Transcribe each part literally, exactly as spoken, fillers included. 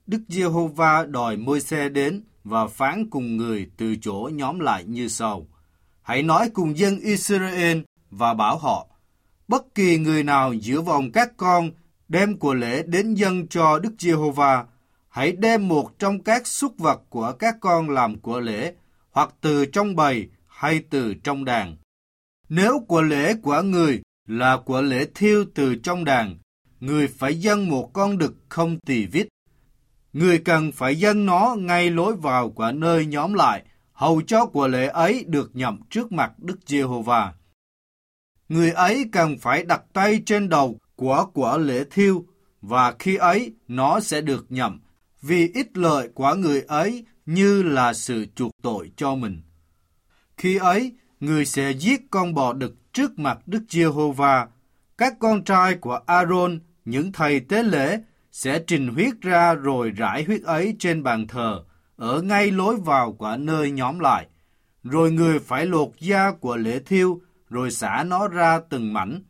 Đức Giê-hô-va đòi Môi-se đến và phán cùng người từ chỗ nhóm lại như sau: Hãy nói cùng dân Israel và bảo họ: Bất kỳ người nào giữa vòng các con đem của lễ đến dâng cho Đức Giê-hô-va, hãy đem một trong các súc vật của các con làm của lễ, hoặc từ trong bầy hay từ trong đàn. Nếu của lễ của người là của lễ thiêu từ trong đàn, người phải dâng một con đực không tỳ vít. Người cần phải dâng nó ngay lối vào của nơi nhóm lại, hầu cho của lễ ấy được nhậm trước mặt Đức Giê-hô-va. Người ấy cần phải đặt tay trên đầu của của lễ thiêu, và khi ấy nó sẽ được nhậm, vì ích lợi của người ấy như là sự chuộc tội cho mình. Khi ấy, người sẽ giết con bò đực trước mặt Đức Giê-hô-va. Các con trai của A-rôn, những thầy tế lễ, sẽ trình huyết ra rồi rải huyết ấy trên bàn thờ, ở ngay lối vào của nơi nhóm lại. Rồi người phải lột da của lễ thiêu, rồi xả nó ra từng mảnh.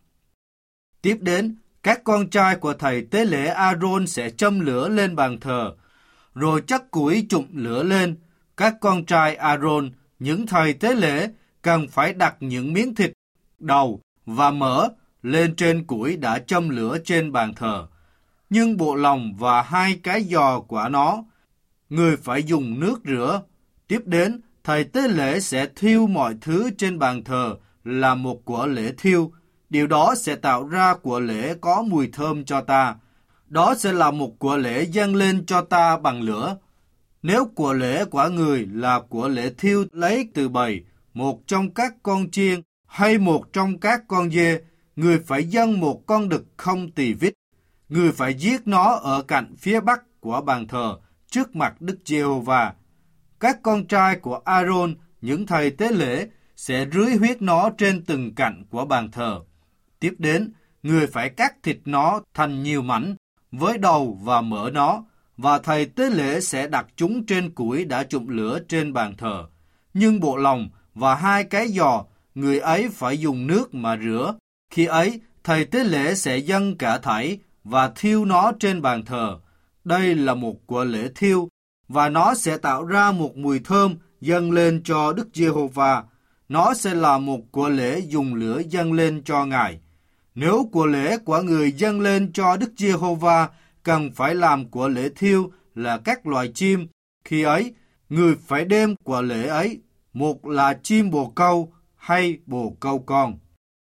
Tiếp đến, các con trai của thầy tế lễ A-rôn sẽ châm lửa lên bàn thờ, rồi chắc củi chụm lửa lên. Các con trai A-rôn, những thầy tế lễ, cần phải đặt những miếng thịt, đầu và mỡ lên trên củi đã châm lửa trên bàn thờ. Nhưng bộ lòng và hai cái giò của nó, người phải dùng nước rửa. Tiếp đến, thầy tế lễ sẽ thiêu mọi thứ trên bàn thờ là một của lễ thiêu. Điều đó sẽ tạo ra của lễ có mùi thơm cho ta. Đó sẽ là một của lễ dâng lên cho ta bằng lửa. Nếu của lễ của người là của lễ thiêu lấy từ bầy, một trong các con chiên hay một trong các con dê, người phải dâng một con đực không tỳ vít. Người phải giết nó ở cạnh phía bắc của bàn thờ, trước mặt Đức Giê-hô-va. Các con trai của A-rôn, những thầy tế lễ, sẽ rưới huyết nó trên từng cạnh của bàn thờ. Tiếp đến, người phải cắt thịt nó thành nhiều mảnh, với đầu và mỡ nó, và thầy tế lễ sẽ đặt chúng trên củi đã chụm lửa trên bàn thờ. Nhưng bộ lòng và hai cái giò, người ấy phải dùng nước mà rửa. Khi ấy, thầy tế lễ sẽ dâng cả thảy và thiêu nó trên bàn thờ. Đây là một của lễ thiêu, và nó sẽ tạo ra một mùi thơm dâng lên cho Đức Giê-hô-va. Nó sẽ là một của lễ dùng lửa dâng lên cho Ngài. Nếu của lễ của người dâng lên cho Đức Giê-hô-va cần phải làm của lễ thiêu là các loài chim, khi ấy, người phải đem của lễ ấy, một là chim bồ câu hay bồ câu con.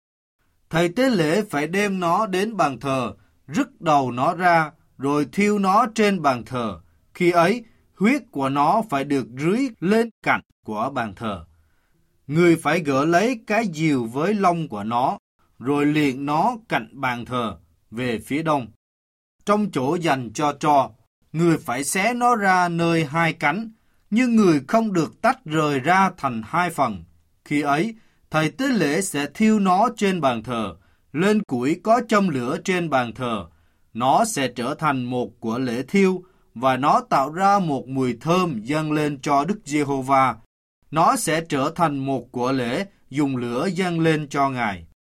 Thầy tế lễ phải đem nó đến bàn thờ, rứt đầu nó ra, rồi thiêu nó trên bàn thờ. Khi ấy, huyết của nó phải được rưới lên cạnh của bàn thờ. Người phải gỡ lấy cái diều với lông của nó, rồi liệng nó cạnh bàn thờ, về phía đông. Trong chỗ dành cho tro, người phải xé nó ra nơi hai cánh, nhưng người không được tách rời ra thành hai phần. Khi ấy, thầy tế lễ sẽ thiêu nó trên bàn thờ, lên củi có châm lửa trên bàn thờ. Nó sẽ trở thành một của lễ thiêu, và nó tạo ra một mùi thơm dâng lên cho Đức Giê-hô-va. Nó sẽ trở thành một của lễ dùng lửa dâng lên cho Ngài.